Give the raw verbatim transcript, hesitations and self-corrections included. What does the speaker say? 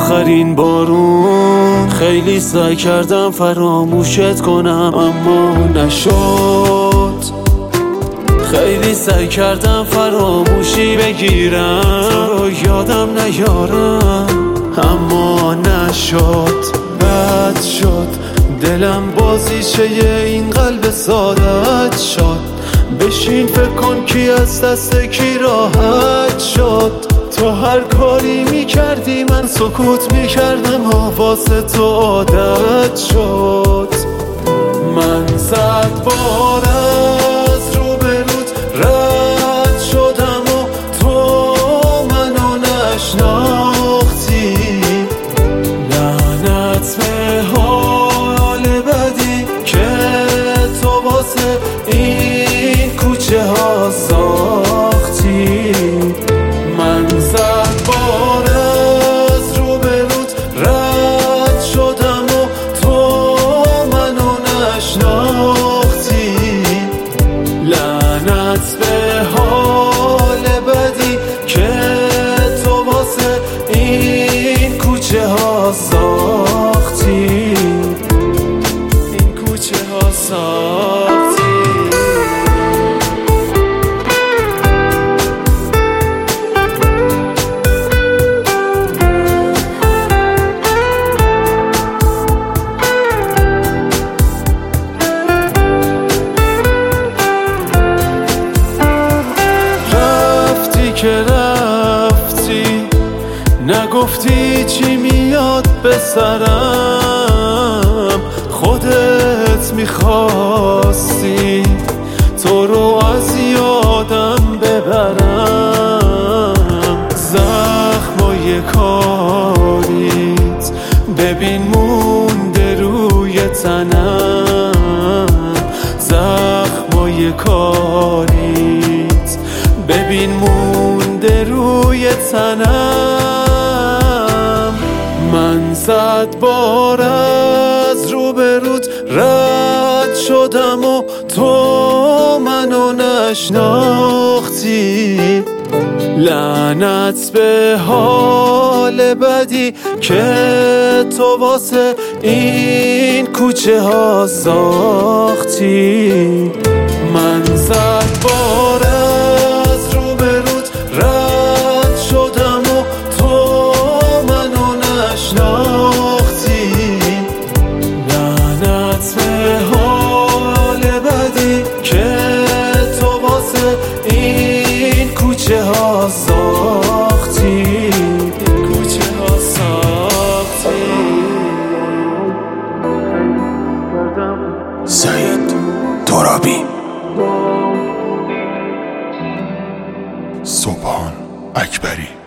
آخرین بارون. خیلی سعی کردم فراموشت کنم اما نشد. خیلی سعی کردم فراموشی بگیرم، تو رو یادم نیارم اما نشد. بد شد دلم بازیچه این قلب سادت شد. بشین فکر کن کی از دست کی راحت شد. تو هر کاری میکردی من سکوت میکردم، واسه تو عادت شد. من صد بار از روبروت رد شدم و تو منو نشناختی. لعنت به حال بدی که تو واسه این کوچه ها ساختی. من صد بار از روبروت رد شدم و تو منو نشناختی. لعنت به حال بدی که تو واسه این کوچه ها ساختی. این کوچه ها ساختی. که رفتی نگفتی چی میاد به سرم. خودت میخواستی تو رو از یادم ببرم. زخمای کاریت ببین مونده روی تنم. زخمای کاریت ببین مونده روی تنم. من صد بار از روبروت رد شدم و تو منو نشناختی. لعنت به حال بدی که تو واسه این کوچه ها ساختی. من صد بار از روبروت رد شدم و تو منو نشناختی. لعنت به حال بدی که تو واسه این کوچه ها ساختی. کوچه ها ساختی. سعید ترابی. سبحان اکبری.